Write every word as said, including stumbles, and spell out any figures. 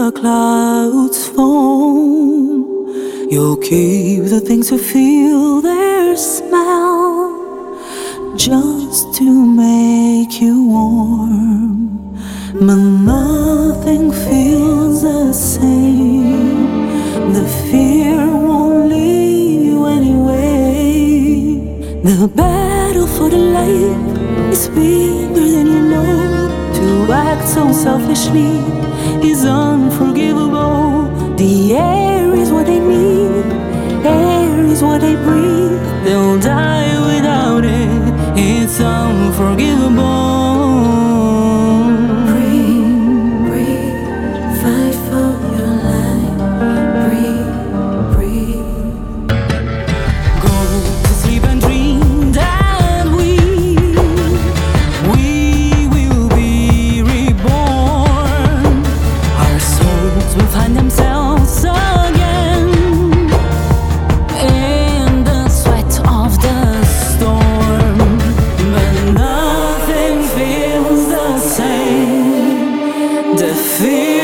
the clouds foam. You'll keep the things to feel their smell, just to make you warm. But nothing feels the same. The fear won't leave you anyway. The battle for the light is bigger than you know. To act so selfishly is unforgivable. The air is what they need, air is what they breathe. They'll die without it, it's unforgivable. Breathe, breathe, fight for your life. Breathe, breathe. Go to sleep and dream that we, we will be reborn. Our souls will find themselves again in the sweat of the storm. But nothing feels the same. The fear